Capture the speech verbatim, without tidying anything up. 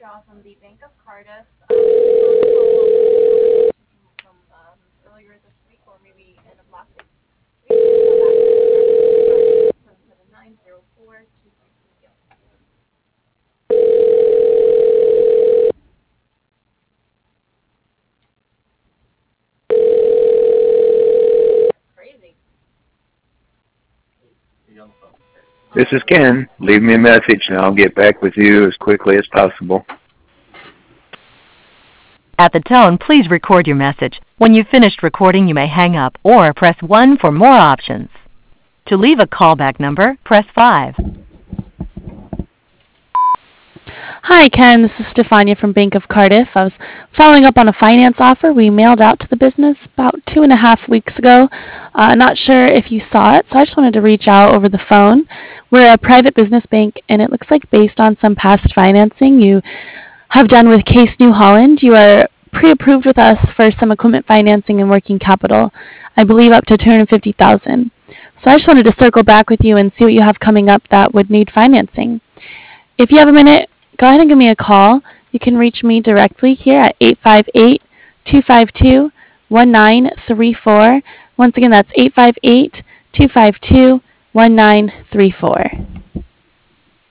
Shaw from the Bank of Cardiff. Um, from um, earlier this week or maybe end of last week. We can call back seven seven nine zero four two three three. Crazy. This is Ken. Leave me a message and I'll get back with you as quickly as possible. At the tone, please record your message. When you've finished recording, you may hang up or press one for more options. To leave a callback number, press five. Hi, Ken. This is Stefania from Bank of Cardiff. I was following up on a finance offer we mailed out to the business about two and a half weeks ago. Uh, not sure if you saw it, so I just wanted to reach out over the phone. We're a private business bank, and it looks like based on some past financing you have done with Case New Holland, you are pre-approved with us for some equipment financing and working capital. I believe up to two hundred fifty thousand dollars. So I just wanted to circle back with you and see what you have coming up that would need financing. If you have a minute, go ahead and give me a call. You can reach me directly here at eight five eight, two five two, one nine three four. Once again, that's eight five eight, two five two, one nine three four.